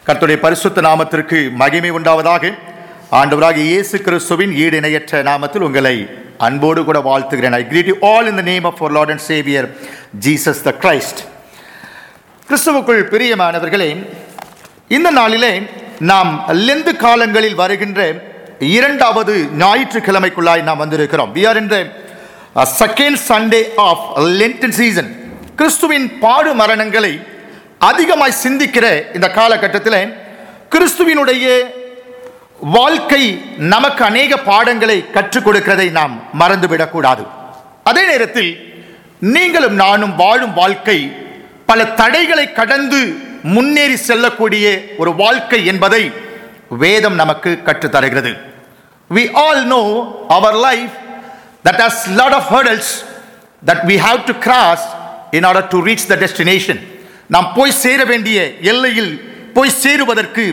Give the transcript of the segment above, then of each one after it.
கர்த்தருடைய பரிசுத்த நாமத்திற்கு மகிமை உண்டாவதாக. ஆண்டவராகிய இயேசு கிறிஸ்துவின் ஈடு இணையற்ற நாமத்தில் உங்களை அன்போடு கூட வாழ்த்துகிறேன். I greet you all in the name of our Lord and Savior Jesus the Christ. கிறிஸ்துவுக்குள் பிரியமானவர்களே, இந்த நாளிலே நாம் லெந்து காலங்களில் வருகின்ற இரண்டாவது ஞாயிற்றுக்கிழமைக்குள்ளாய் நாம் வந்திருக்கிறோம். We are in the second Sunday of Lenten season. கிறிஸ்துவின் பாடு மரணங்களை அதிகமாய் சிந்திக்கிற இந்த காலகட்டத்தில் கிறிஸ்துவினுடைய வாழ்க்கை நமக்கு அநேக பாடங்களை கற்றுக் கொடுக்கிறதை நாம் மறந்துவிடக்கூடாது. அதே நேரத்தில் நீங்களும் நானும் வாழும் வாழ்க்கை பல தடைகளை கடந்து முன்னேறி செல்லக்கூடிய ஒரு வாழ்க்கை என்பதை வேதம் நமக்கு கற்றுத்தருகிறது. We all know our life that has lot of hurdles that we have to cross in order to reach the destination. நாம் போய் சேர வேண்டிய எல்லையில் போய் சேருவதற்கு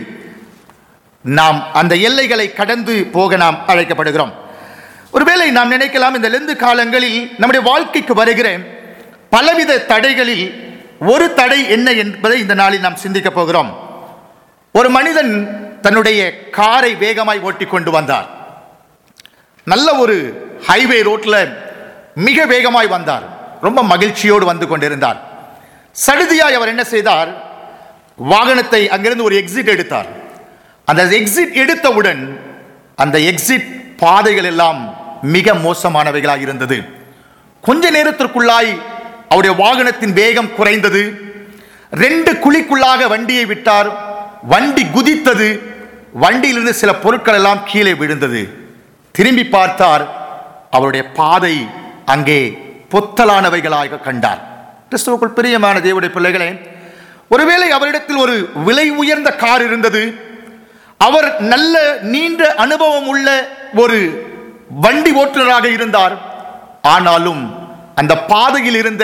நாம் அந்த எல்லைகளை கடந்து போக நாம் அழைக்கப்படுகிறோம். ஒருவேளை நாம் நினைக்கலாம், இந்த லெந்து காலங்களில் நம்முடைய வாழ்க்கைக்கு வருகிற பலவித தடைகளில் ஒரு தடை என்ன என்பதை இந்த நாளில் நாம் சிந்திக்க போகிறோம். ஒரு மனிதன் தன்னுடைய காரை வேகமாய் ஓட்டி கொண்டு வந்தார். நல்ல ஒரு ஹைவே ரோட்ல மிக வேகமாய் வந்தார். ரொம்ப மகிழ்ச்சியோடு வந்து கொண்டிருந்தார். சடுதியாய் அவர் என்ன செய்தார்? வாகனத்தை அங்கிருந்து ஒரு எக்ஸிட் எடுத்தார். அந்த எக்ஸிட் எடுத்தவுடன் அந்த எக்ஸிட் பாதைகள் எல்லாம் மிக மோசமானவைகளாக இருந்தது. கொஞ்ச நேரத்திற்குள்ளாய் அவருடைய வாகனத்தின் வேகம் குறைந்தது. 2 குழிக்குள்ளாக வண்டியை விட்டார். வண்டி குதித்தது. வண்டியிலிருந்து சில பொருட்கள் எல்லாம் கீழே விழுந்தது. திரும்பி பார்த்தார். அவருடைய பாதை அங்கே பொத்தலானவைகளாக கண்டார். கிறிஸ்துவுக்குள் பிரியமான தேவனுடைய பிள்ளைகளே, ஒருவேளை அவரிடத்தில் ஒரு விலை உயர்ந்த கார் இருந்தது. அவர் நல்ல நீண்ட அனுபவம் உள்ள ஒரு வண்டி ஓட்டுநராக இருந்தார். ஆனாலும் அந்த பாதையில் இருந்த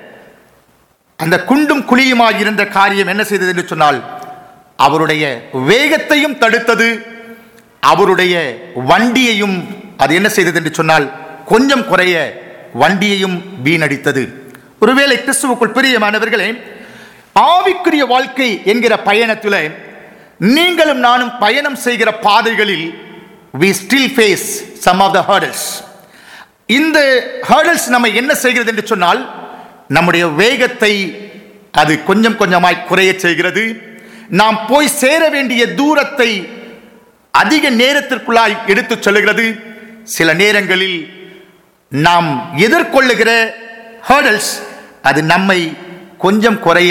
அந்த குண்டும் குழியுமாக இருந்த காரியம் என்ன செய்தது என்று சொன்னால், அவருடைய வேகத்தையும் தடுத்தது. அவருடைய வண்டியையும் அது என்ன செய்தது என்று சொன்னால், கொஞ்சம் குறைய வண்டியையும் வீணடித்தது. ஒருவேளை கிறிஸ்துவுக்குள் பிரியமானவர்களே, ஆவிக்குரிய வாழ்க்கை என்கிற பயணத்தில் நீங்களும் நானும் பயணம் செய்கிற பாதைகளில் we still face some of the hurdles. இந்த hurdles நம்ம என்ன செய்கிறது என்று சொன்னால், நம்முடைய வேகத்தை அது கொஞ்சம் கொஞ்சமாய் குறைய செய்கிறது. நாம் போய் சேர வேண்டிய தூரத்தை அதிக நேரத்திற்குள்ளாய் எடுத்துச் செல்கிறது. சில நேரங்களில் நாம் எதிர்கொள்ளுகிற hurdles அது நம்மை கொஞ்சம் குறைய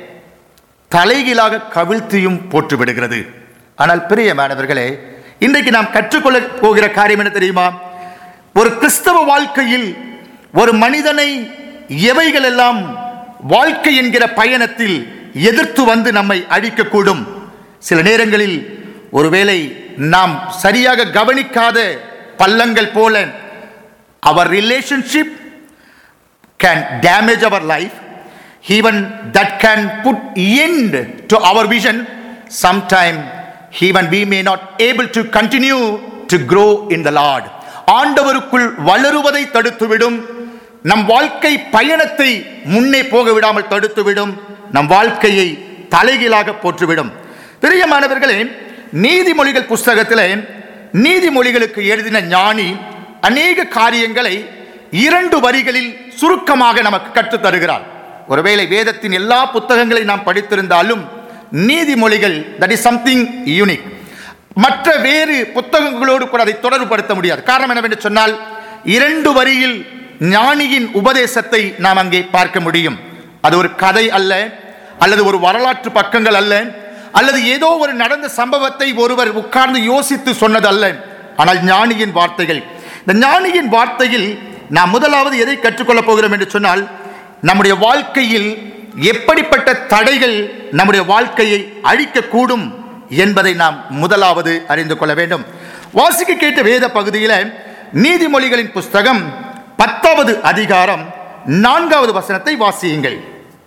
தலைகீழாக கவிழ்த்தியும் போட்டு விடுகிறது. ஆனால் பிரியமானவர்களே, இன்றைக்கு நாம் கற்றுக்கொள்ள போகிற காரியம் என்ன தெரியுமா? ஒரு கிறிஸ்தவ வாழ்க்கையில் ஒரு மனிதனை எவைகள் எல்லாம் வாழ்க்கை என்கிற பயணத்தில் எதிர்த்து வந்து நம்மை அழிக்கக்கூடும். சில நேரங்களில் ஒருவேளை நாம் சரியாக கவனிக்காத பள்ளங்கள் போல our relationship can damage our life. Even that can put end to our vision. Sometime even we may not able to continue to grow in the Lord. ஆண்டவருக்குள் வளருவதை தடுத்துவிடும். நம் வாழ்க்கை பயணத்தை முன்னே போக விடாமல் தடுத்துவிடும். நம் வாழ்க்கையை தலைகீழாக போற்றுவிடும். பிரியமானவர்களே, நீதிமொழிகள் புஸ்தகத்திலே நீதிமொழிகளுக்கு எழுதின ஞானி அநேக காரியங்களை 2 வரிகளில் சுருக்கமாக நமக்கு கற்றுத் தருகிறார். ஒருவேளை வேதத்தின் எல்லா புத்தகங்களை நாம் படித்திருந்தாலும் நீதிமொழிகள் that is something unique. மற்ற வேறு புத்தகங்களோடு கூட அதை தொடர்புபடுத்த முடியாது. காரணம் என்னவென்று சொன்னால், 2 வரியில் ஞானியின் உபதேசத்தை நாம் அங்கே பார்க்க முடியும். அது ஒரு கதை அல்ல, அல்லது ஒரு வரலாற்று பக்கங்கள் அல்ல, அல்லது ஏதோ ஒரு நடந்த சம்பவத்தை ஒருவர் உட்கார்ந்து யோசித்து சொன்னது அல்ல. ஆனால் ஞானியின் வார்த்தைகள். இந்த ஞானியின் வார்த்தையில் நாம் முதலாவது எதை கற்றுக்கொள்ளப் போகிறோம் என்று சொன்னால், நம்முடைய வாழ்க்கையில் எப்படிப்பட்ட தடைகள் நம்முடைய வாழ்க்கையை அழிக்கக்கூடும் என்பதை நாம் முதலாவது அறிந்து கொள்ள வேண்டும். வாசிக்க கேட்ட வேத பகுதியில் நீதிமொழிகளின் புஸ்தகம் 10வது அதிகாரம் 4வது வசனத்தை வாசியுங்கள்.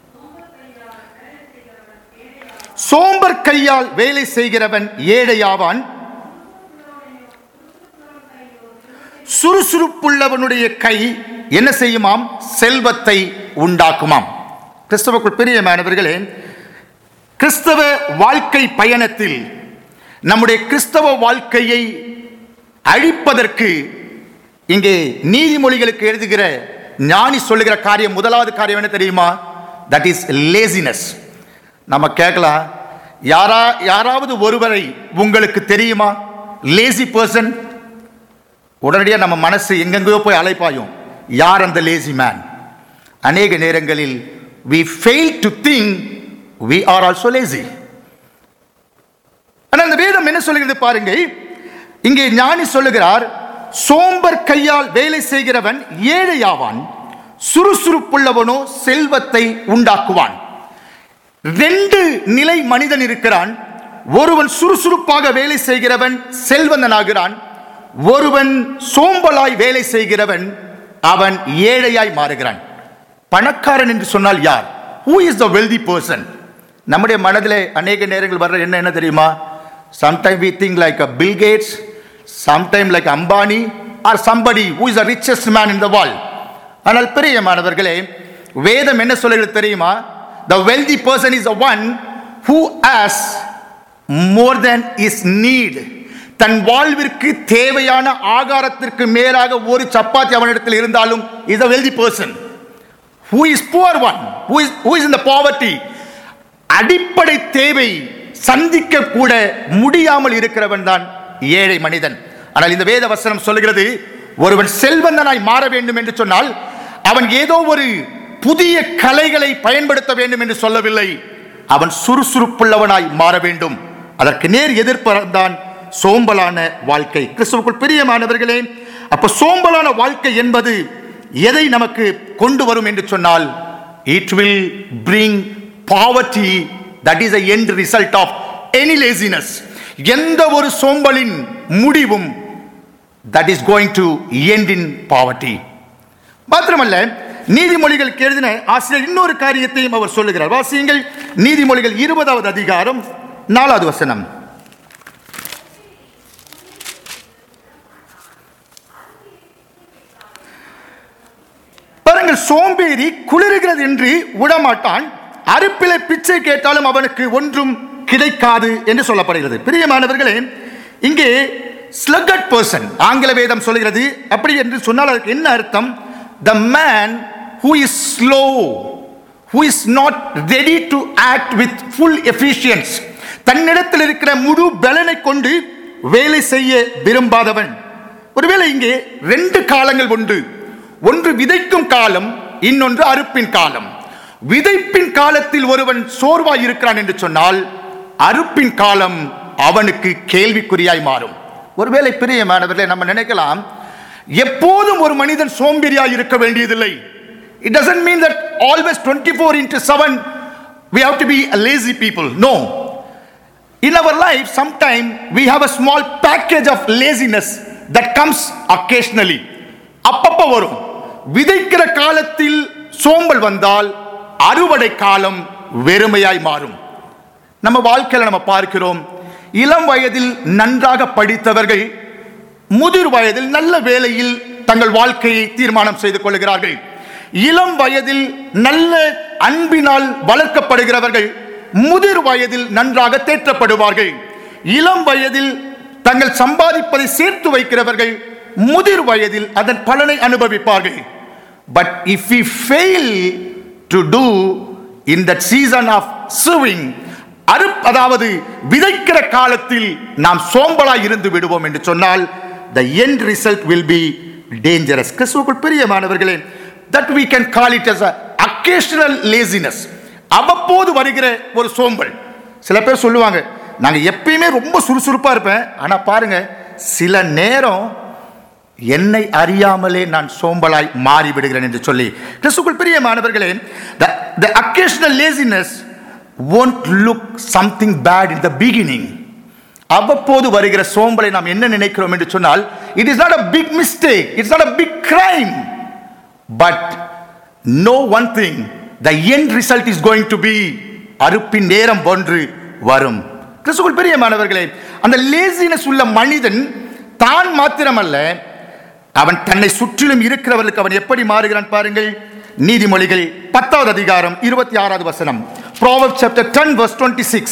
சோம்பர் கையால் வேலை செய்கிறவன் ஏழையாவான், சுறுசுறுப்புள்ளவனுடைய கை என்ன செய்யுமாம்? செல்வத்தை உண்டாக்குமாம். கிறிஸ்துவுக்குள் பிரியமானவர்களே, கிறிஸ்தவ வாழ்க்கை பயணத்தில் நம்முடைய கிறிஸ்தவ வாழ்க்கையை அழிப்பதற்கு இங்கே நீதிமொழிகளுக்கு எழுதுகிற ஞானி சொல்லுகிற காரியம், முதலாவது காரியம் என்ன தெரியுமா? That is laziness. நம்ம கேட்கலாம், யாராவது ஒருவரை உங்களுக்கு தெரியுமா லேசி பர்சன்? உடனடியாக நம்ம மனசு எங்கெங்கயோ போய் அலைப்பாயும். யார் அந்த லேசி மேன்? அநேக நேரங்களில் we fail to think we are also lazy. ஆனால் அந்த வேதம் என்ன சொல்லுகிறது பாருங்க. இங்கே ஞானி சொல்லுகிறார், சோம்பர் கையால் வேலை செய்கிறவன் ஏழையாவான், சுறுசுறுப்புள்ளவனோ செல்வத்தை உண்டாக்குவான். ரெண்டு நிலை மனிதன் இருக்கிறான். ஒருவன் சுறுசுறுப்பாக வேலை செய்கிறவன் செல்வந்தனாகிறான். ஒருவன் சோம்பலாய் வேலை செய்கிறவன் அவன் ஏழையாய் மாறுகிறான். பணக்காரன் என்று சொன்னால் யார்? Who is the wealthy person? நம்முடைய மனதிலே அநேக நேரங்கள் வர்ற என்ன தெரியுமா? Sometimes we think like a Bill Gates, sometimes like Ambani or somebody who is the richest man in the world. ஆனால் பிரியமானவர்களே, வேதம் என்ன சொல்லுகிறது தெரியுமா? The wealthy person is the one who has more than his need. தன் வாழ்விற்கு தேவையான ஆகாரத்திற்கு மேலாக ஒரு சப்பாத்தி அவனிடத்தில் இருந்தாலும் is a wealthy person. Who is poor one? Who is in the poverty? அடிப்படை தேவை சந்திக்க கூட முடியாமல் இருக்கிறவன் தான் ஏழை மனிதன். ஆனால் இந்த வேத வசனம் சொல்லுகிறது, ஒருவன் செல்வந்தனாய் மாற வேண்டும் என்று சொன்னால் அவன் ஏதோ ஒரு புதிய கலைகளை பயன்படுத்த வேண்டும் என்று சொல்லவில்லை. அவன் சுறுசுறுப்புள்ளவனாய் மாற வேண்டும். அதற்கு நேர் எதிர்ப்புதான் சோம்பலான வாழ்க்கை. கிறிஸ்துவுக்குள் பிரியமானவர்களே, அப்ப சோம்பலான வாழ்க்கை என்பது எதை நமக்கு கொண்டு வரும் என்று சொன்னால், it will bring poverty. That is the end result of any laziness. எந்த ஒரு சோம்பலின் முடிவும் that is going to end in poverty. மாத்திரமல்ல, நீதிமொழிகள் எழுதின ஆசிரியர் இன்னொரு காரியத்தையும் அவர் சொல்லுகிறார். வாசியுங்கள், நீதிமொழிகள் 20வது அதிகாரம் 4வது வசனம். பாருங்கள், சோம்பேறி குளிர்கிறது என்று விடமாட்டான், அறுப்பிலை பிச்சை கேட்டாலும் அவனுக்கு ஒன்றும் கிடைக்காது என்று சொல்லப்படுகிறது. பிரியமானவர்களே, இங்கே sluggard person ஆங்கில வேதம் சொல்கிறது. அப்படி என்று சொன்னால் அதுக்கு என்ன அர்த்தம்? The man who is slow, who is not ready to act with full efficiency. தன்னிடத்தில் இருக்கிற முழு பலனை கொண்டு வேலை செய்ய விரும்பாதவன். ஒருவேளை இங்கே ரெண்டு காலங்கள் உண்டு. ஒன்று விதைக்கும் காலம், இன்னொன்று அறுப்பின் காலம். விதைப்பின் காலத்தில் ஒருவன் சோர்வாய் இருக்கிறான் என்று சொன்னால் அறுப்பின் காலம் அவனுக்கு கேள்விக்குறியாய் மாறும். ஒருவேளை பிரியமானவர்களே, நம்ம நினைக்கலாம் எப்போதும் ஒரு மனிதன் சோம்பேறியாய் இருக்க வேண்டியதில்லை. It doesn't mean that always 24/7 we have to be a lazy people. No. In our life, sometimes we have a small package of laziness that comes occasionally. அப்பப்ப வரும். விதைக்கிற காலத்தில் சோம்பல் வந்தால் அறுவடை காலம் வெறுமையாய் மாறும். நம்ம வாழ்க்கையில் நம்ம பார்க்கிறோம், இளம் வயதில் நன்றாக படித்தவர்கள் முதிர் வயதில் நல்ல வேலையில் தங்கள் வாழ்க்கையை தீர்மானம் செய்து கொள்கிறார்கள். இளம் வயதில் நல்ல அன்பினால் வளர்க்கப்படுகிறவர்கள் முதிர் வயதில் நன்றாக தேற்றப்படுவார்கள். இளம் வயதில் தங்கள் சம்பாதிப்பதை சேர்த்து வைக்கிறவர்கள் முதிர் வயதில் அதன் பலனை அனுபவிப்பார்கள். But if we fail to do in that season of sowing, அதாவது விதைக்கிற காலத்தில் நாம் சோம்பலாய் இருந்து விடுவோம் என்று சொன்னால் the end result will be dangerous. கிறிஸ்துவுக்குள் பிரியமானவர்களே, that we can call it as a occasional laziness. அவ்வப்போது வருகிற ஒரு சோம்பல். சில பேர் சொல்லுவாங்க, நாங்க எப்பயுமே ரொம்ப சுறுசுறுப்பா இருப்பேன், ஆனா பாருங்க சில நேரம் என்னை அறியாமலே நான் சோம்பலாய் மாறி விடுகிறேன் என்று சொல்லி. கிறிஸ்துவுக்குள் பிரியமானவர்களே, the occasional laziness won't look something bad in the beginning. அவ்வப்போது வருகிற சோம்பலை நாம் என்ன நினைக்கிறோம் என்று சொன்னால், it is not a big mistake, it's not a big crime, but know one thing, the end result is going to be அறுப்பின் நேரம் ஒன்று வரும். கிறிஸ்துவுக்குள் பிரியமானவர்களே, அந்த லேசினஸ் உள்ள மனிதன் தான் மாத்திரமல்ல, அவன் தன்னை சுற்றிலும் இருக்கிறவர்களுக்கு அவன் எப்படி மாறுகிறான் பாருங்கள். நீதிமொழிகள் 10வது அதிகாரம் 26வது வசனம். Proverbs chapter 10 verse 26.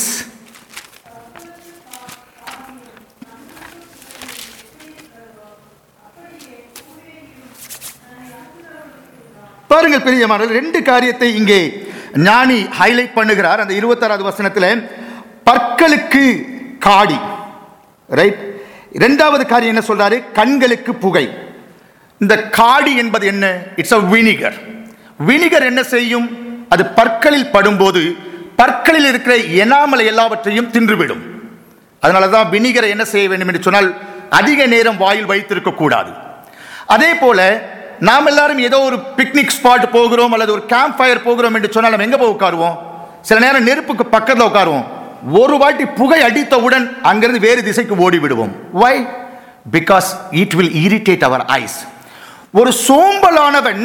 பாருங்கள் பிரியமானவர்களே, ரெண்டு காரியத்தை இங்கே ஞானி ஹைலைட் பண்ணுகிறார். அந்த 26வது வசனத்தில் பற்களுக்கு காடி, ரைட். இரண்டாவது காரியம் என்ன சொல்றாரு? கண்களுக்கு புகை. இந்த காடி என்பது என்ன? It's a vinegar. வினிகர் என்ன செய்யும்? அது பற்களில் படும்போது பற்களில் இருக்கிற எனாமலை எல்லாவற்றையும் தின்றுவிடும். அதனால தான் வினிகரை என்ன செய்ய வேண்டும் என்று சொன்னால் அதிக நேரம் வாயில் வைத்திருக்க கூடாது. அதே போல நாம் எல்லாரும் ஏதோ ஒரு பிக்னிக் ஸ்பாட் போகிறோம் அல்லது ஒரு கேம்ப் ஃபயர் போகிறோம் என்று சொன்னால் நம்ம எங்க போய் உட்காருவோம்? சில நேரம் நெருப்புக்கு பக்கத்தில் உட்காருவோம். ஒரு வாட்டி புகை அடித்தவுடன் அங்கிருந்து வேறு திசைக்கு ஓடி விடுவோம். Why? Because it will irritate our eyes. ஒரு சோம்பலானவன்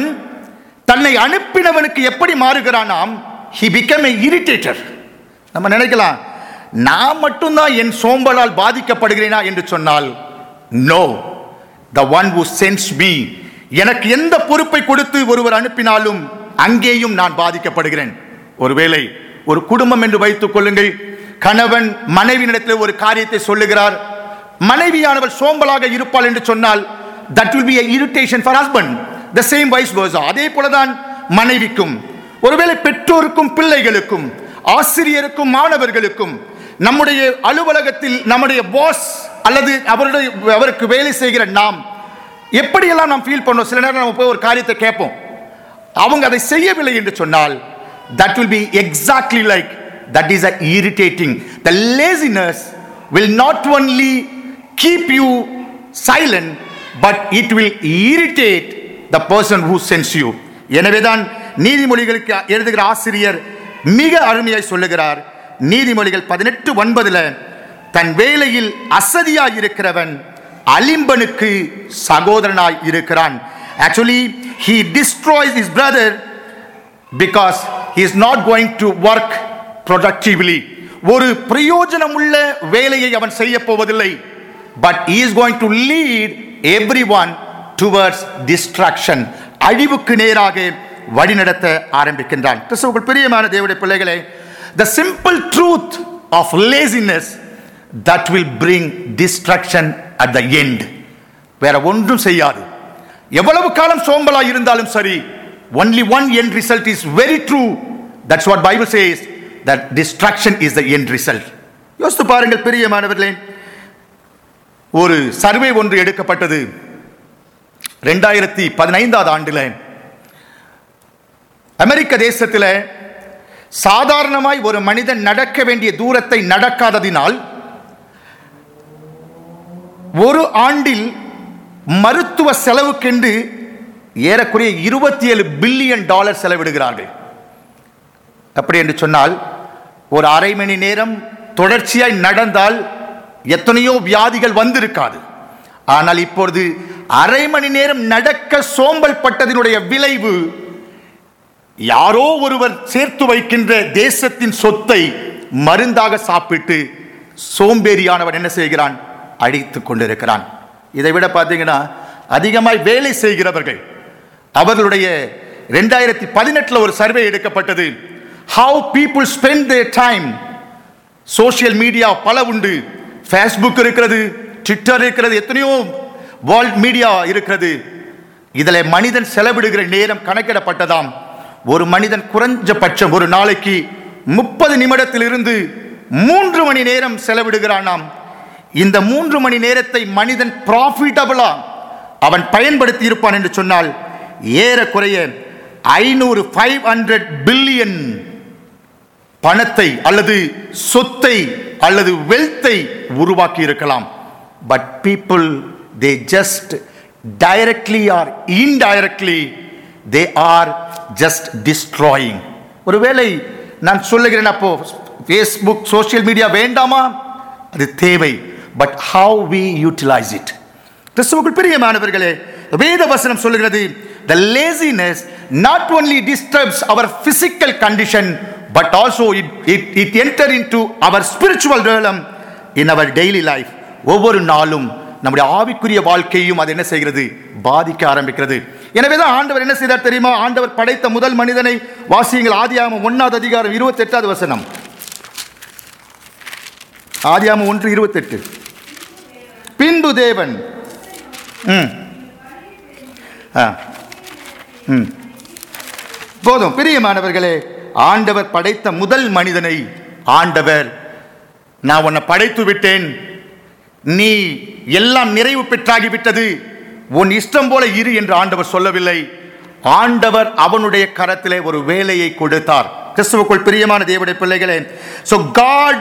தன்னை அனுப்பினவனுக்கு எப்படி மாறுகிறானாம்? He became a irritator. நம்ம நினைக்கலாம், நான் மட்டும்தான் என் சோம்பலால் பாதிக்கப்படுகிறேனா என்று சொன்னால், no, the one who sends me, எனக்கு எந்த பொறுப்பை கொடுத்து ஒருவர் அனுப்பினாலும் அங்கேயும் நான் பாதிக்கப்படுகிறேன். ஒருவேளை ஒரு குடும்பம் என்று வைத்துக் கொள்ளுங்கள், கணவன் மனைவியிடத்தில் ஒரு காரியத்தை சொல்லுகிறார், மனைவியானவள் சோம்பலாக இருப்பாள் என்று சொன்னால் that will be a irritation for husband. The same vice versa. அதே போலதான் மனைவிக்கும், ஒருவேளை பெற்றோருக்கும் பிள்ளைகளுக்கும் ஆசிரியருக்கும் மாணவர்களுக்கும் நம்முடைய அலுவலகத்தில் நம்முடைய பாஸ் அல்லது அவருக்கு வேலை செய்கிற நாம் எப்படியெல்லாம் நாம் ஃபீல் பண்ணோம். சில நேரம் நம்ம போய் ஒரு காரியத்தை கேட்போம், அவங்க அதை செய்யவில்லை என்று சொன்னால் that will be exactly like that is a irritating. The laziness will not only keep you silent but it will irritate the person who sends you. எனவேதான் நீதிமொழிகளுக்கு எழுதுகிற ஆசிரியர் மிக அருமையாய் சொல்லுகிறார். நீதிமொழிகள் 18:9 தன் வேலையில் அசதியாய் இருக்கிறவன் அலிம்பனுக்கு சகோதரனாய் இருக்கிறான். Actually he destroys his brother because he is not going to work productively. ஒரு பிரயோஜனம் உள்ள வேலையை அவன் செய்ய போவதில்லை. But he is going to lead everyone towards destruction. அழிவுக்கு நேராக வழிநடத்த ஆரம்பிக்கின்றான். கிறிஸ்துவுக்குள் பிரியமான தேவனுடைய பிள்ளைகளே, the simple truth of laziness that will bring destruction at the end. வேற ஒன்றும் செய்யாது. எவ்வளவு காலம் சோம்பலா இருந்தாலும் சரி, only one end result is very true. That's what Bible says, that destruction is the end result. யோசித்து பாருங்கள் பிரியமானவர்களே, ஒரு சர்வே ஒன்று எடுக்கப்பட்டது 2015 ஆண்டில். அமெரிக்க தேசத்தில் சாதாரணமாய் ஒரு மனிதன் நடக்க வேண்டிய தூரத்தை நடக்காததினால் ஒரு ஆண்டில் மருத்துவ செலவுக்கென்று ஏறக்குறைய $27 பில்லியன் செலவிடுகிறார்கள். அப்படி என்று சொன்னால் ஒரு அரை மணி நேரம் தொடர்ச்சியாய் நடந்தால் எத்தனையோ வியாதிகள் வந்திருக்காது. ஆனால் இப்பொழுது அரை மணி நேரம் நடக்க சோம்பல் பட்டதினுடைய விளைவு, யாரோ ஒருவர் சேர்த்து வைக்கின்ற தேசத்தின் சொத்தை மருந்தாக சாப்பிட்டு சோம்பேறியானவன் என்ன செய்கிறான்? அழித்துக் கொண்டிருக்கிறான். இதை விட பார்த்தீங்கன்னா அதிகமாய் வேலை செய்கிறவர்கள், அவர்களுடைய 2018 ஒரு சர்வே எடுக்கப்பட்டது. How people spend their time. Social media பல உண்டு. ஃபேஸ்புக் இருக்கிறது, ட்விட்டர் இருக்கிறது, எத்தனையோ வேர்ல்ட் மீடியா இருக்கிறது. இதில் மனிதன் செலவிடுகிற நேரம் கணக்கிடப்பட்டதாம். ஒரு மனிதன் குறைஞ்சபட்சம் ஒரு நாளைக்கு 30 நிமிடத்திலிருந்து 3 மணி நேரம் செலவிடுகிறானாம். இந்த 3 மணி நேரத்தை மனிதன் ப்ராஃபிட்டபிளா அவன் பயன்படுத்தி இருப்பான் என்று சொன்னால் ஏறக்குறைய 500 பில்லியன் பணத்தை அல்லது சொத்தை அல்லது வெல்த்தை உருவாக்கி இருக்கலாம். But people they just directly or indirectly they are just destroying. ஒருவேளை நான் சொல்லுகிறேன், அப்போ ஃபேஸ்புக் சோசியல் மீடியா வேண்டாமா? அது தேவை. But how we utilize it. கிறிஸ்துவுக்குள் பிரியமானவர்களே, வேத வசனம் சொல்லுகிறது, the laziness not only disturbs our physical condition but also it enter into our spiritual realm in our daily life. ஒவ்வொரு நாளும் நம்முடைய ஆவிக்குரிய வாழ்க்கையும் அது என்ன செய்கிறது? பாதிக்க ஆரம்பிக்கிறது. எனவேதான் ஆண்டவர் என்ன செய்தார் தெரியுமா? ஆண்டவர் படைத்த முதல் மனிதனை வாசியுங்கள். ஆதியாகமம் 1:28. ஆதியாகமம் 1:28. பின்பு தேவன் போதும் பிரியமானவர்களே, ஆண்டவர் படைத்த முதல் மனிதனை ஆண்டவர், நான் உன்னை படைத்து விட்டேன், நீ எல்லாம் நிறைவு பெற்றாகிவிட்டது, உன் இஷ்டம் போல இரு என்று ஆண்டவர் சொல்லவில்லை. ஆண்டவர் அவனுடைய கரத்திலே ஒரு வேலையை கொடுத்தார். கிறிஸ்துவுக்குள் பிரியமான தேவனுடைய பிள்ளைகளே, so God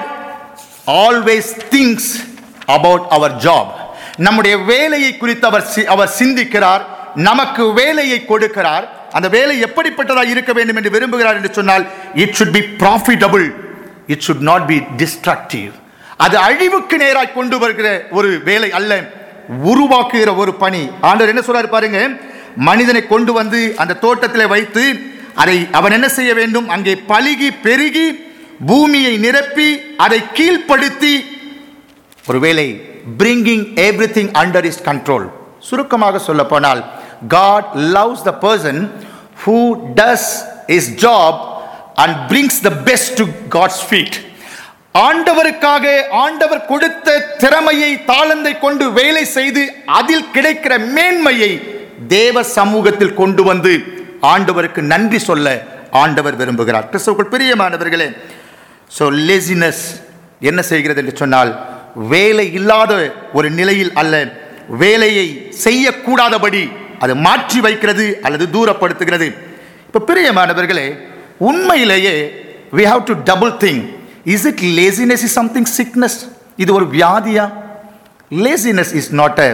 always thinks about our job. நம்முடைய வேலையை குறித்து அவர் சிந்திக்கிறார், நமக்கு வேலையை கொடுக்கிறார். அந்த வேலை எப்படிப்பட்டதாக இருக்க வேண்டும் என்று விரும்புகிறார் என்று சொன்னால், it should be profitable, it should not be destructive. அது அழிவுக்கு நேராக கொண்டு வருகிற ஒரு வேலை அல்ல, உருவாக்குகிற ஒரு பணி. ஆண்டவர் என்ன சொல்றாரு பாருங்க, மனிதனை கொண்டு வந்து அந்த தோட்டத்தில் வைத்து அதை அவன் என்ன செய்ய வேண்டும்? அங்கே பலுகி பெருகி பூமியை நிரப்பி அதை கீழ்ப்படுத்தி ஒருவேளை bringing everything under his control. சுருக்கமாக சொல்ல போனால், God loves the person who does his job and brings the best to God's feet. ஆண்டவருக்காக ஆண்டவர் கொடுத்த திறமையை தாளந்தை கொண்டு வேலை செய்து அதில் கிடைக்கிற மேன்மையை தேவ சமூகத்தில் கொண்டு வந்து ஆண்டவருக்கு நன்றி சொல்ல ஆண்டவர் விரும்புகிறார். கிறிஸ்துவுக்குள் பிரியமானவர்களே, so laziness என்ன செய்கிறது என்று சொன்னால், வேலை இல்லாத ஒரு நிலையில் அல்ல, வேலையை செய்யக்கூடாதபடி அது மாற்றி வைக்கிறது அல்லது தூரப்படுத்துகிறது. இப்போ பிரியமானவர்களே, உண்மையிலேயே we have to double think. Is it laziness is something sickness? இது ஒரு வியாதியா? Laziness is not a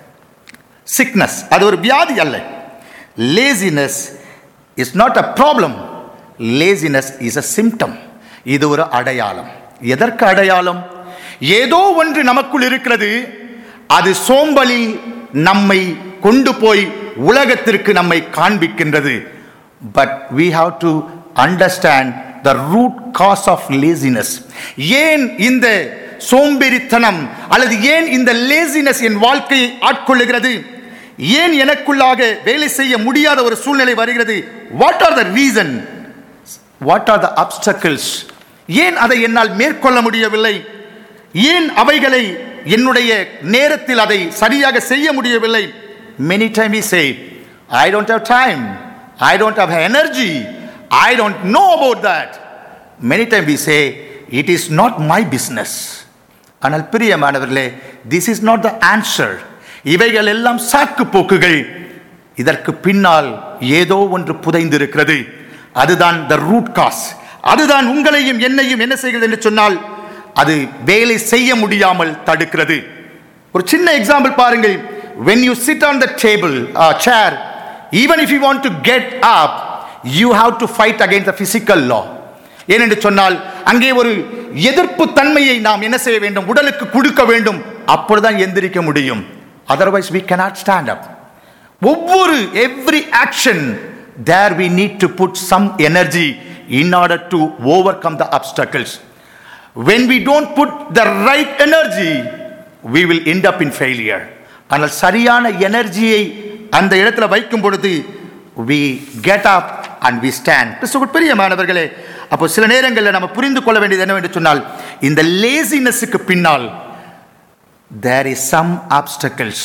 sickness. அது ஒரு வியாதி அல்ல. Laziness is not a problem. Laziness is a symptom. இது ஒரு அடையாளம். எதற்கு அடையாளம்? ஏதோ ஒன்று நமக்குள் இருக்கிறது, அது சோம்பலி நம்மை கொண்டு போய் உலகத்திற்கு நம்மை காண்பிக்கின்றது. But we have to understand the root cause of laziness. ஏன் இந்த சோம்பேறித்தனம் அல்லது ஏன் இந்த laziness என் வாழ்க்கையை ஆட்கொள்ளுகிறது? ஏன் எனக்குள்ளாக வேலை செய்ய முடியாத ஒரு சூழ்நிலை வருகிறது? What are the reason? What are the obstacles? ஏன் அதை என்னால் மேற்கொள்ள முடியவில்லை? ஏன் அவைகளை என்னுடைய நேரத்தில் அதை சரியாக செய்ய முடியவில்லை? Many times we say, I don't have time, I don't have energy, I don't know about that. Many times we say, it is not my business. ஆனால் பிரியமானவர்களே, this is not the answer. இவைகள் எல்லாம் சாக்கு போக்குகள். இதற்கு பின்னால் ஏதோ ஒன்று புதைந்திருக்கிறது. அதுதான் the root cause. அதுதான் உங்களையும் என்னையும் என்ன செய்கிறது என்று சொன்னால், அது வேலை செய்ய முடியாமல் தடுக்கிறது. ஒரு சின்ன எக்ஸாம்பிள் பாருங்கள். when you sit on the table chair, even if you want to get up, you have to fight against the physical law. ஏனென்று சொன்னால், அங்கே ஒரு எதிர்ப்பு தன்மையை நாம் என்ன செய்ய வேண்டும்? உடலுக்கு கொடுக்க வேண்டும். அப்பொழுதுதான் எந்திரிக்க முடியும். otherwise we cannot stand up. every action there we need to put some energy in order to overcome the obstacles. When we don't put the right energy, we will end up in failure. ஆனால் சரியான எனர்ஜியை அந்த இடத்துல வைக்கும் பொழுது we get up and we stand. கிறிஸ்துவுக்குள் பிரியமானவர்களே, அப்போ சில நேரங்களில் நம்ம புரிந்து கொள்ள வேண்டியது என்னவென்று சொன்னால், இந்த லேசினஸுக்கு பின்னால் there is some obstacles.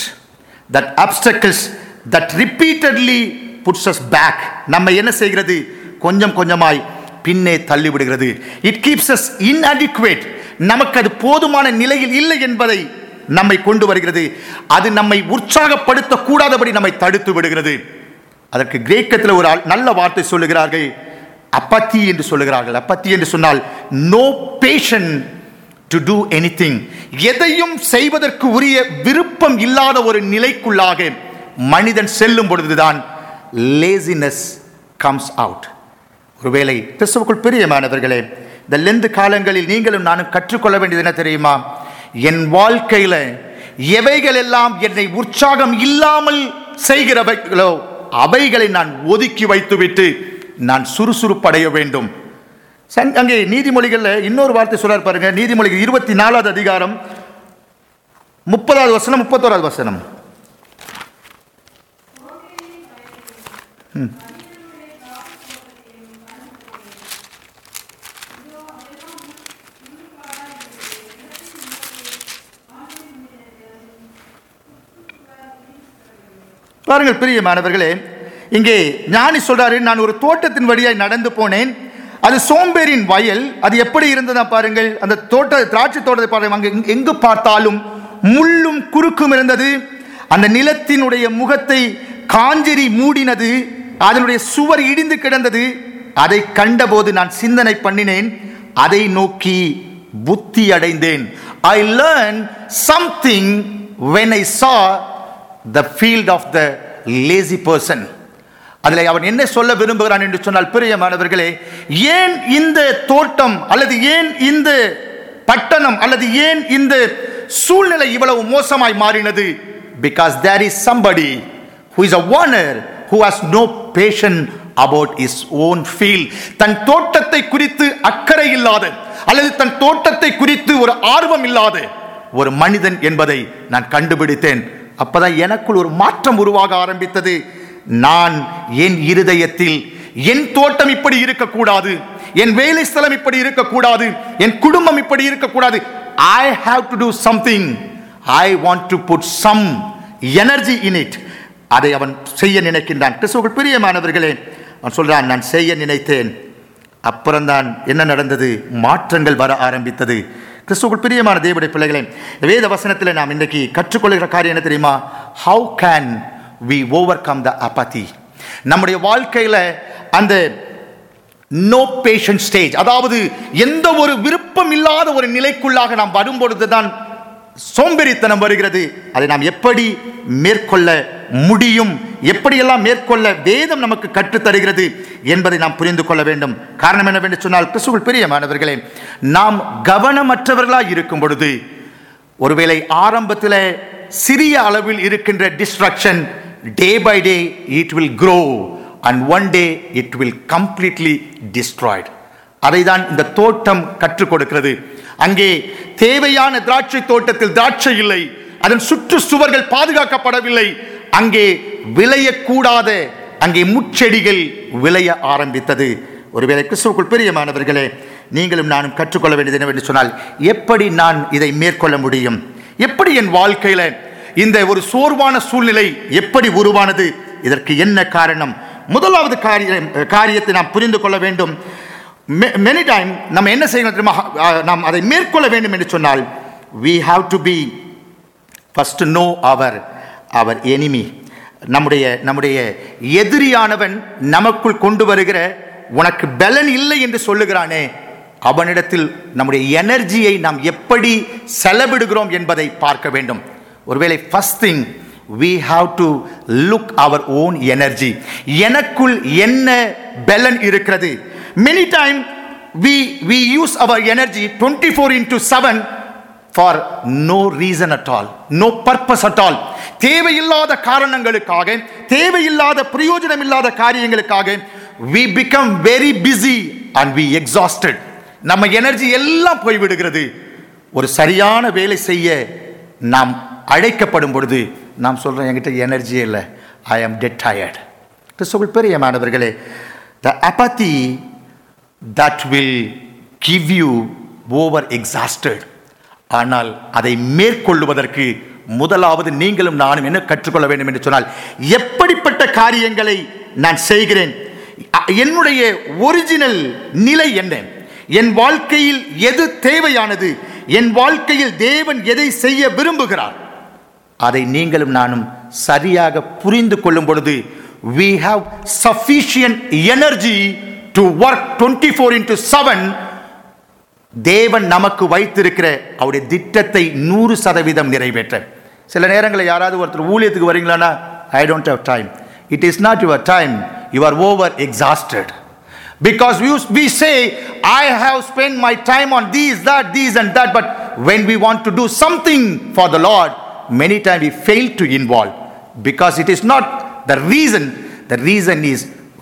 that repeatedly puts us back. நம்ம என்ன செய்கிறது? கொஞ்சம் கொஞ்சமாய் பின்னே தள்ளி விடுகிறது. it keeps us inadequate. நமக்கு அது போதுமான நிலையில் இல்லை என்பதை நம்மை கொண்டு வருகிறது. அது நம்மை உற்சாகப்படுத்த கூடாதபடி நம்மை தடுத்து விடுகிறது. அதற்கு கிரேக்கத்தில் ஒரு நல்ல வார்த்தை சொல்லுகிறார்கள், அப்பத்தி என்று சொல்லுகிறார்கள். அப்பத்தி என்று சொன்னால் no patience to do anything. எதையும் செய்வதற்கு உரிய விருப்பம் இல்லாத ஒரு நிலைக்குள்ளாக மனிதன் செல்லும் பொழுதுதான் laziness comes out. ஒருவேளை கிறிஸ்துவுக்குள் பிரியமானவர்களே, இந்த லெந்து காலங்களில் நீங்களும் நானும் கற்றுக்கொள்ள வேண்டியது என்ன தெரியுமா? என் வாழ்க்கையில எவைகள் எல்லாம் என்னை உற்சாகம் இல்லாமல் செய்கிறவைகளோ அவைகளை நான் ஒதுக்கி வைத்துவிட்டு நான் சுறுசுறுப்படைய வேண்டும். அங்கே நீதிமொழிகள்ல இன்னொரு வார்த்தை சொல்றார் பாருங்க. நீதிமொழிகள் 24வது அதிகாரம் 30வது வசனம் 31வது வசனம். பாருங்கள் பிரியமானவர்களே, இங்கே ஞானி சொல்றாரு, நான் ஒரு தோட்டத்தின் வழியாய் நடந்து போனேன், அது சோம்பேறின் வயல். அது எப்படி இருந்ததா பாருங்கள். அந்த திராட்சை தோட்டத்தை பாருங்கள், அங்கே எங்கு பார்த்தாலும் முள்ளும் குறுக்கும் இருந்தது. அந்த நிலத்தினுடைய முகத்தை காஞ்சரி மூடினது, அதனுடைய சுவர் இடிந்து கிடந்தது. அதை கண்டபோது நான் சிந்தனை பண்ணினேன், அதை நோக்கி புத்தி அடைந்தேன். I learned something when I saw the field of the lazy person. அதில் அவன் என்ன சொல்ல விரும்புகிறான் என்று சொன்னால், பிரியமானவர்களே, ஏன் இந்த தோட்டம் அல்லது ஏன் இந்த பட்டணம் அல்லது ஏன் இந்த சூழ்நிலை இவ்வளவு மோசமாய் மாறினது? Because there is somebody who is a owner who has no patience about his own field. தன் தோட்டத்தை குறித்து அக்கறை இல்லாத அல்லது தன் தோட்டத்தை குறித்து ஒரு ஆர்வம் இல்லாத ஒரு மனிதன் என்பதை நான் கண்டுபிடித்தேன். அப்பதான் எனக்குள் ஒரு மாற்றம் உருவாக ஆரம்பித்தது. நான் என் இருதயத்தில் என் தோட்டம் இப்படி இருக்கக்கூடாது, என் வேலை ஸ்தலம் இப்படி இருக்கக்கூடாது, என் குடும்பம் இப்படி இருக்கக்கூடாது. I have to do something. I want to put some energy in it. அதை அவன் செய்ய நினைக்கின்றான். கிறிஸ்துவுக்குள் பிரியமானவர்களே, அவன் சொல்றான், நான் செய்ய நினைத்தேன். அப்புறம்தான் என்ன நடந்தது? மாற்றங்கள் வர ஆரம்பித்தது. கிறிஸ்துவுக்குள் பிரியமான தேவனுடைய பிள்ளைகளே, வேத வசனத்தில் நாம் இன்றைக்கு கற்றுக்கொள்கிற காரியம் என்ன தெரியுமா? How can we overcome the apathy? நம்முடைய வாழ்க்கையில் அந்த no patient stage, அதாவது எந்த ஒரு விருப்பம் இல்லாத ஒரு நிலைக்குள்ளாக நாம் வரும்பொழுது தான் சோம்பேறித்தனம் வருகிறது. அதை நாம் எப்படி மேற்கொள்ள முடியும், எப்படியெல்லாம் மேற்கொள்ள வேதம் நமக்கு கற்றுத் தருகிறது என்பதை நாம் புரிந்து கொள்ள வேண்டும். காரணம் என்னவென்று சொன்னால், கிறிஸ்துவுக்குள் பிரியமானவர்களே, நாம் கவனமற்றவர்களாக இருக்கும் பொழுது, ஒருவேளை ஆரம்பத்தில் சிறிய அளவில் இருக்கின்ற distraction day by day it will grow and one day it will completely destroyed. அதை தான் இந்த தோட்டம் கற்றுக் கொடுக்கிறது. அங்கே தேவையான திராட்சை தோட்டத்தில் திராட்சை இல்லை, அதன் சுற்று சுவர்கள் பாதுகாக்கப்படவில்லை. அங்கே விளையக்கூடாத அங்கே முச்செடிகள் விளைய ஆரம்பித்தது. ஒருவேளை கிறிஸ்துவுக்குள் பிரியமானவர்களே, நீங்களும் நானும் கற்றுக்கொள்ள வேண்டியது என்னவென்று சொன்னால், எப்படி நான் இதை மேற்கொள்ள முடியும்? எப்படி என் வாழ்க்கையில இந்த ஒரு சோர்வான சூழ்நிலை எப்படி உருவானது? இதற்கு என்ன காரணம்? முதலாவது காரியத்தை நாம் புரிந்து கொள்ள வேண்டும். many time நம்ம என்ன செய்யணும் தெரியுமா? நாம் அதை மேற்கொள்ள வேண்டும் என்று சொன்னால், we have to be first know our enemy. நம்முடைய எதிரியானவன் நமக்குள் கொண்டு வருகிற, உனக்கு பலன் இல்லை என்று சொல்லுகிறானே, அவனிடத்தில் நம்முடைய எனர்ஜியை நாம் எப்படி செலவிடுகிறோம் என்பதை பார்க்க வேண்டும். ஒருவேளை first thing we have to look our own energy. எனக்குள் என்ன பலன் இருக்கிறது? Many time we use our energy 24/7 for no reason at all, no purpose at all. தேவையில்லாத காரணங்களுக்காக, தேவையில்லாத பிரயோஜனம் இல்லாத காரியங்களுக்காக we become very busy and we exhausted. நம்ம எனர்ஜி எல்லாம் போய்விடுகிறது. ஒரு சரியான வேலை செய்ய நாம் அழைக்கப்படும் பொழுது நாம் சொல்றோம், என்கிட்ட எனர்ஜியே இல்லை, I am dead tired. கிறிஸ்துவுக்குள் பிரியமானவர்களே, the apathy that will give you over exhausted. ஆனால் அதை மேற்கொள்வதற்கு முதலாவது நீங்களும் நானும் என்ன கற்றுக்கொள்ள வேண்டும் என்று சொன்னால், எப்படிப்பட்ட காரியங்களை நான் செய்கிறேன், என்னுடைய ஒரிஜினல் நிலை என்ன, என் வாழ்க்கையில் எது தேவையானது, என் வாழ்க்கையில் தேவன் எதை செய்ய விரும்புகிறார், அதை நீங்களும் நானும் சரியாக புரிந்து கொள்ளும் பொழுது we have sufficient energy to work 24/7. தேவன் நமக்கு வைத்திருக்கிற அவருடைய திட்டத்தை 100% நிறைவேற்ற. சில நேரங்களில் யாராவது ஒருத்தர் ஊழியத்துக்கு வரீங்களான்னா, I don't have time. It is not your time. You are over exhausted. Because we say, I have spent my time on these and that, but when we want to do something for the Lord, many times we fail to involve. Because it is not the reason. The reason is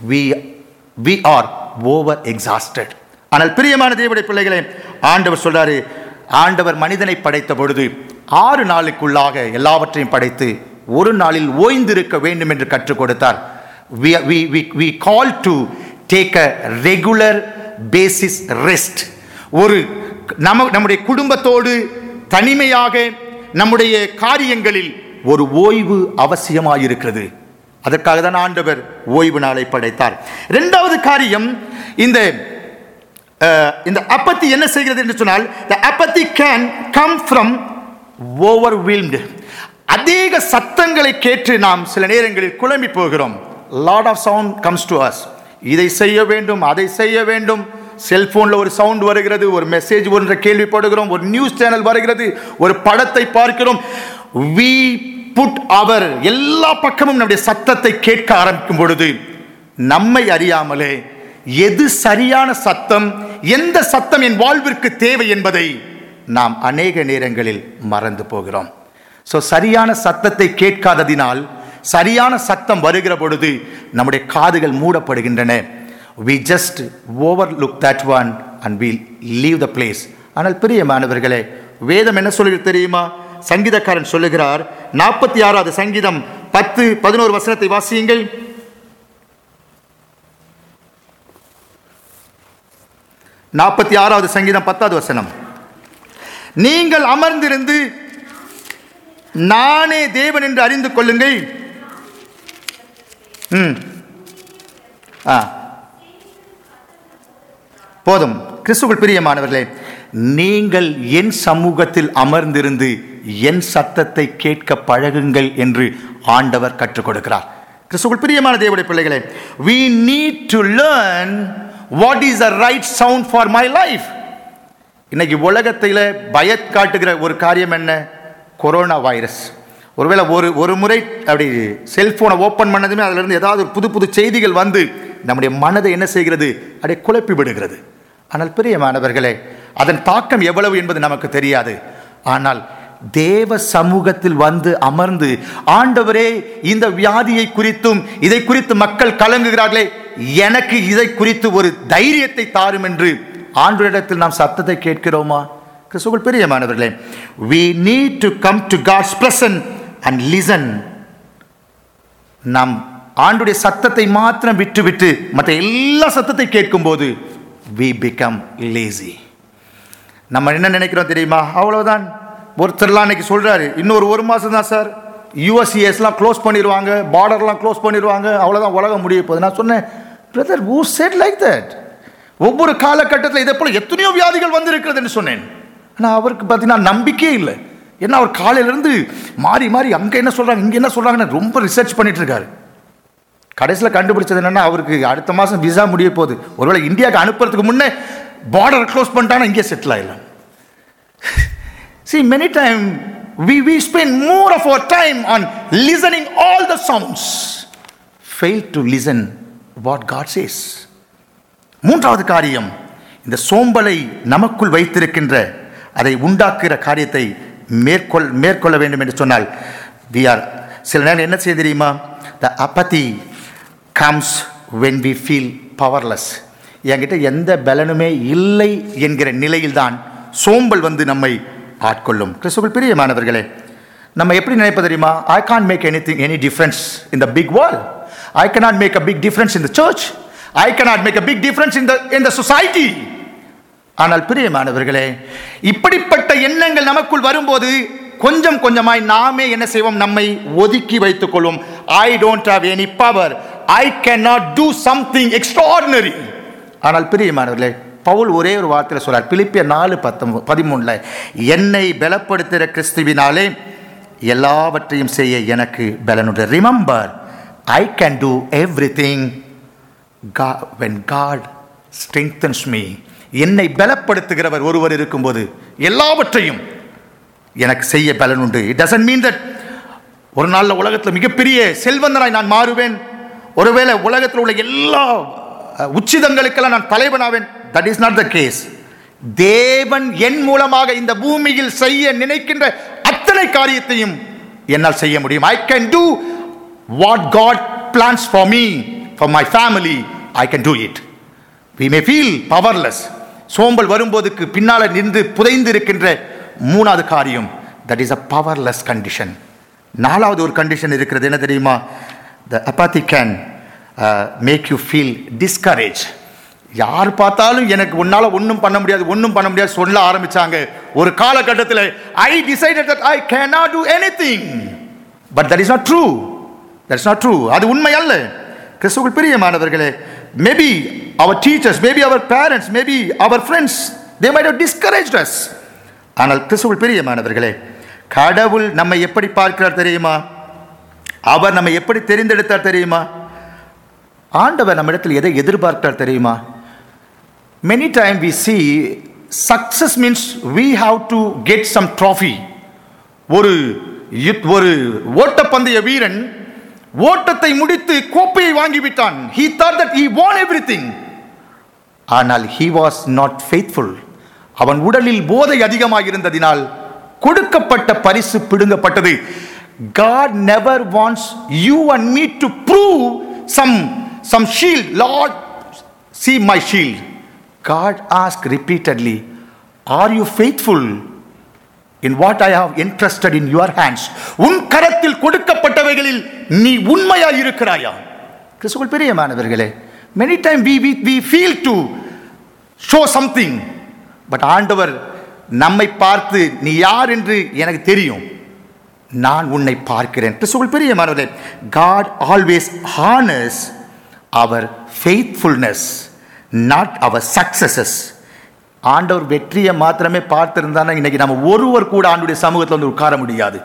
we are over exhausted. ஆனால் பிரியமான தேவனுடைய பிள்ளைகளே, ஆண்டவர் சொல்றாரு, ஆண்டவர் மனிதனை படைத்த பொழுது 6 நாளுக்குள்ளாக எல்லாவற்றையும் படைத்து ஒரு நாளில் ஓய்ந்திருக்க வேண்டும் என்று கற்றுக் கொடுத்தார். we call to take a regular basis rest. ஒரு நம்முடைய குடும்பத்தோடு தனிமையாக நம்முடைய காரியங்களில் ஒரு ஓய்வு அவசியமாயிருக்கிறது. அதற்காக தான் ஆண்டவர் ஓய்வு நாளை படைத்தார். இரண்டாவது காரியம், இந்த அப்பத்தி என்ன செய்கிறது என்று சொன்னால், the apathy can come from overwhelmed. அதிக சத்தங்களை கேட்டு நாம் சில நேரங்களில் குழம்பி போகிறோம். lot of sound comes to us. இதை செய்ய வேண்டும், அதை செய்ய வேண்டும். செல்போன்ல ஒரு சவுண்ட் வருகிறது, ஒரு மெசேஜ் ஒன்றை கேள்விப்படுகிறோம், ஒரு நியூஸ் சேனல் வருகிறது, ஒரு படத்தை பார்க்கிறோம். we put our எல்லா பக்கமும் நம்முடைய சத்தத்தை கேட்க ஆரம்பிக்கும் பொழுது நம்மை அறியாமலே எது சரியான சத்தம், எந்த சத்தம் என் வாழ்விற்கு தேவை என்பதை நாம் அநேக நேரங்களில் மறந்து போகிறோம். ஸோ சரியான சத்தத்தை கேட்காததினால் சரியான சத்தம் வருகிற பொழுது நம்முடைய காதுகள் மூடப்படுகின்றன. we just overlook that one and we leave the place. ஆனால் பிரியமானவர்களே, வேதம் என்ன சொல்லுகிறது தெரியுமா? சங்கீதக்காரன் சொல்லுகிறார், 46வது சங்கீதம் 10-11 வசனத்தை வாசியுங்கள். 46வது சங்கீதம் 10வது வசனம். நீங்கள் அமர்ந்திருந்து நானே தேவன் என்று அறிந்து கொள்ளுங்கள். போதும். கிறிஸ்துவுக்குள் பிரியமானவர்களே, நீங்கள் என் சமூகத்தில் அமர்ந்திருந்து என் சத்தத்தை கேட்க பழகுங்கள் என்று ஆண்டவர் கற்றுக் கொடுக்கிறார். கிறிஸ்துவுக்குள் பிரியமான தேவனுடைய பிள்ளைகளே, we need to learn what is the right sound for my life. இன்னைக்கு உலகத்தில் பயத் காட்டுகிற ஒரு காரியம் என்ன? Corona virus. ஒருவேளை ஒரு முறை அப்படி செல்போனை ஓப்பன் பண்ணதுமே அதிலிருந்து ஏதாவது புது புது செய்திகள் வந்து நம்முடைய மனதை என்ன செய்கிறது? அப்படியே குழப்பி விடுகிறது. ஆனால் பிரியமானவர்களே, அதன் தாக்கம் எவ்வளவு என்பது நமக்கு தெரியாது. ஆனால் தேவ சமூகத்தில் வந்து அமர்ந்து, ஆண்டவரே இந்த வியாதியை குறித்தும் இதை குறித்து மக்கள் கலங்குகிறார்களே, எனக்கு இதை குறித்து ஒரு தைரியத்தை தாரும் என்று ஆண்டவரிடத்தில் நாம் சத்தத்தை கேட்கிறோமா? கிறிஸ்துவுக்குள் பிரியமானவர்களே, we need to come to God's presence and listen. நாம் ஆண்டவருடைய சத்தத்தை மாத்திரம் விட்டு மற்ற எல்லா சத்தத்தை கேட்கும் போது we become lazy. நம்ம என்ன நினைக்கிறோம் தெரியுமா? அவ்வளவுதான். ஒருத்தர்லாம் அன்னைக்கு சொல்றாரு, இன்னொரு 1 மாசம் தான் சார், யூஎஸ்சிஎஸ்லாம் க்ளோஸ் பண்ணிடுவாங்க, பார்டர்லாம் க்ளோஸ் பண்ணிடுவாங்க, அவ்வளோதான், உலகம் முடிய போகுது. நான் சொன்னேன், brother, who said like that? ஒவ்வொரு காலகட்டத்தில் இதே போல எத்தனையோ வியாதிகள் வந்திருக்கிறது என்று சொன்னேன். ஆனால் அவருக்கு பார்த்தீங்கன்னா நம்பிக்கையே இல்லை. ஏன்னா அவர் காலையிலேருந்து மாறி அங்கே என்ன சொல்கிறாங்க, இங்கே என்ன சொல்கிறாங்கன்னு ரொம்ப ரிசர்ச் பண்ணிட்டு இருக்காரு. கடைசியில் கண்டுபிடிச்சது என்னென்னா, அவருக்கு அடுத்த மாதம் விசா முடிய போகுது. ஒருவேளை இந்தியாவுக்கு அனுப்புறதுக்கு முன்னே பார்டர் க்ளோஸ் பண்ணிட்டாங்கன்னா இங்கே செட்டில் ஆகிடலாம். See, many times we spend more of our time on listening all the sounds, fail to listen what God says. மூன்றாவது காரியம், இந்த சோம்பலை நமக்குள் வைத்திருக்கின்ற, அதை உண்டாக்குகிற காரியத்தை மேற்கொள்ள வேண்டும் என்று சொன்னால், சில நேரம் என்ன செய்ய தெரியுமா? The apathy comes when we feel powerless. என்கிட்ட எந்த பலனுமே இல்லை என்கிற நிலையில்தான் சோம்பல் வந்து நம்மை ஆட்கொள்ளும். கிறிஸ்துவுக்குள் பிரியமானவர்களே, நம்ம எப்படி நினைப்பது தெரியுமா? I can't make any difference in the big world. I cannot make a big difference in the church. I cannot make a big difference in the society. ஆனால் பிரியமானவர்களே, இப்படிப்பட்ட எண்ணங்கள் நமக்குள் வரும்போது கொஞ்சம் கொஞ்சமாய் நாமே என்ன செய்வோம்? நம்மை ஒதுக்கி வைத்துக் கொள்வோம். I don't have any power. I cannot do something extraordinary. ஆனால் பிரியமானவர்களே, பவுல் ஒரே ஒரு வார்த்தையில் சொல்றார், பிலிப்பியர் 4:13, என்னை பலப்படுத்துகிற கிறிஸ்துவினாலே எல்லாவற்றையும் செய்ய எனக்கு பலனுண்டு. Remember, I can do everything when God strengthens me. என்னை பலப்படுத்துகிறவர் ஒருவர் இருக்கும்போது எல்லாவற்றையும் எனக்கு செய்ய பலனுண்டு. It doesn't mean that ஒரு நாளில் உலகத்தில் மிகப்பெரிய செல்வந்தனாய் நான் மாறுவேன், ஒருவேளை உலகத்தில் உள்ள எல்லா உச்சிதங்களுக்கெல்லாம் நான் தலைவனாவேன். That is not the case. தேவன் என் மூலமாக இந்த பூமியில் செய்ய நினைக்கின்ற அத்தனை காரியத்தையும் என்னால் செய்ய முடியும். I can do what God plans for me, for my family. I can do it. We may feel powerless. சோம்பல் வரும்போதுக்கு பின்னால் நின்று புதைந்து இருக்கின்ற மூணாவது காரியம், that is a powerless condition. நாலாவது ஒரு கண்டிஷன் இருக்கிறது, என்ன தெரியுமா? The apathy can make you feel discourage. யார் பார்த்தாலும் எனக்கு உன்னால் ஒன்றும் பண்ண முடியாது சொல்ல ஆரம்பித்தாங்க. ஒரு காலகட்டத்தில் I decided that I cannot do anything. But that is not true. That's not true. அது உண்மை அல்ல. கிறிஸ்துவுக்குள் பிரியமானவர்களே, maybe our teachers, maybe our parents, maybe our friends, they might have discouraged us. ஆனால் கிறிஸ்துவுக்குள் பிரியமானவர்களே, கடவுள் நம்மை எப்படி பார்க்கிறார் தெரியுமா? அவர் நம்மை எப்படி தெரிந்தெடுத்தார் தெரியுமா? ஆண்டவர் நம்மிடத்தில் எதை எதிர்பார்க்கிறார் தெரியுமா? Many times we see success means we have to get some trophy. ஒரு ஓட்டப்பந்தய வீரன் ஓட்டத்தை முடித்து கோப்பையை வாங்கிவிட்டான். He thought that he won everything. ஆனால் he was not faithful. அவன் உடலில் போதை அதிகமாக இருந்ததினால் கொடுக்கப்பட்ட பரிசு பிடுங்கப்பட்டது. God never wants you and me to prove some shield. Lord, see my shield. God asked repeatedly, are you faithful in what I have entrusted in your hands? உன் கரத்தில் கொடுக்கப்பட்டவைகளில் நீ உண்மையாய் இருக்கிறாயா? கிறிஸ்துவுக்குள் பிரியமானவர்களே, many times we feel to show something, but ஆண்டவர் நம்மை பார்த்து நீ யார் என்று எனக்கு தெரியும், நான் உன்னை பார்க்கிறேன். கிறிஸ்துவுக்குள் பிரியமானவர்களே, God always honors our faithfulness, not our successes. ஆண்டவர் வெற்றியை மாத்திரமே பார்த்திருந்தானா இன்னைக்கு நம்ம ஒருவர் கூட ஆண்டுடைய சமூகத்தில் வந்து உட்கார முடியாது.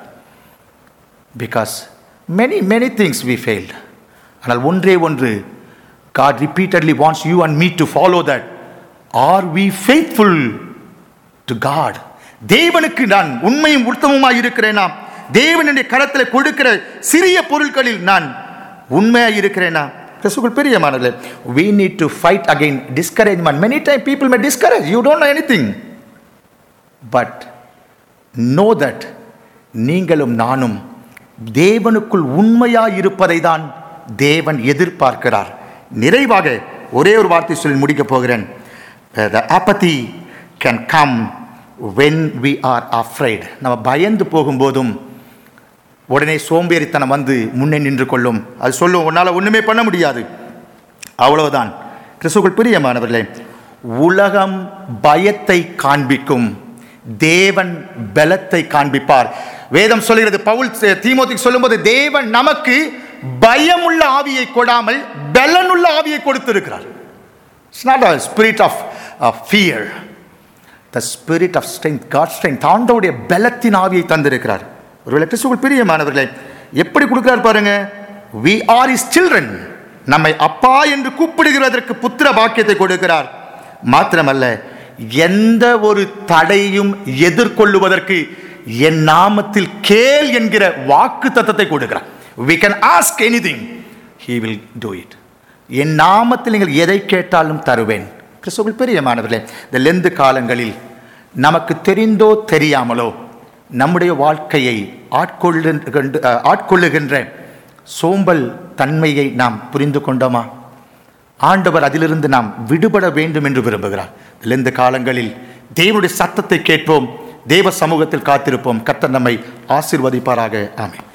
Because many things we failed. ஆனால் ஒன்றே ஒன்று, God repeatedly wants you and me to follow that. Are we faithful to God? தேவனுக்கு நான் உண்மையும் உத்தமமாய் இருக்கிறேனா? தேவனுடைய கரத்தில் கொடுக்கிற சிறிய பொருட்களில் நான் உண்மையாய் இருக்கிறேனா? கிறிஸ்துவுக்குள் பிரியமானவர்களே, we need to fight against discouragement. Many times people may discourage, you don't know anything, but know that நீங்களும் நானும் தேவனுக்குள் உண்மையாய் இருப்பதை தான் தேவன் எதிர்பார்க்கிறார். நிறைவாக ஒரே ஒரு வார்த்தை சொல்லி முடிக்க போகிறேன். The apathy can come when we are afraid. நம்ம பயந்து போகும்போதும் உடனே சோம்பேறித்தனம் வந்து முன்னே நின்று கொள்ளும். அது சொல்லும், உன்னால் ஒன்றுமே பண்ண முடியாது, அவ்வளவுதான். கிறிஸ்துவுக்குள் பிரியமானவர்களே, உலகம் பயத்தை காண்பிக்கும், தேவன் பலத்தை காண்பிப்பார். வேதம் சொல்கிறது, பவுல் தீமோத்தேயுக்கு சொல்லும்போது, தேவன் நமக்கு பயமுள்ள ஆவியை கொடாமல் பலனுள்ள ஆவியை கொடுத்திருக்கிறார். It's not a spirit of fear, the spirit of strength, God's strength. ஆண்டவருடைய பலத்தின் ஆவியை தந்திருக்கிறார். ஒருவேளை கிறிஸ்துவுக்குள் பிரியமானவர்களே, எப்படி கொடுக்கிறார் பாருங்க. We are his children. நம்மை அப்பா என்று கூப்பிடுகிறதற்கு புத்திர பாக்கியத்தை கொடுக்கிறார். மாத்திரமல்ல, எந்த ஒரு தடையும் எதிர்கொள்ளுவதற்கு என் நாமத்தில் கேள் என்கிற வாக்கு தத்தத்தை கொடுக்கிறார். We can ask anything, he will do it. என் நாமத்தில் நீங்கள் எதை கேட்டாலும் தருவேன். கிறிஸ்துவுக்குள் பிரியமானவர்களே, இந்த லெந்து காலங்களில் நமக்கு தெரிந்தோ தெரியாமலோ நம்முடைய வாழ்க்கையை ஆட்கொள்ளுகின்ற சோம்பல் தன்மையை நாம் புரிந்து கொண்டோமா? ஆண்டவர் அதிலிருந்து நாம் விடுபட வேண்டும் என்று விரும்புகிறார். இந்த காலங்களில் தேவனுடைய சத்தத்தை கேட்போம், தேவ சமூகத்தில் காத்திருப்போம். கர்த்தர் நம்மை ஆசீர்வதிப்பாராக. ஆமென்.